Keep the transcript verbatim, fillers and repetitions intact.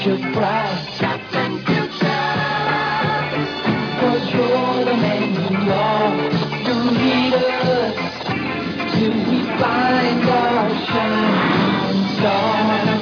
future bright. Captain Future, 'cause you're the man you are. You lead us till we find our shining star.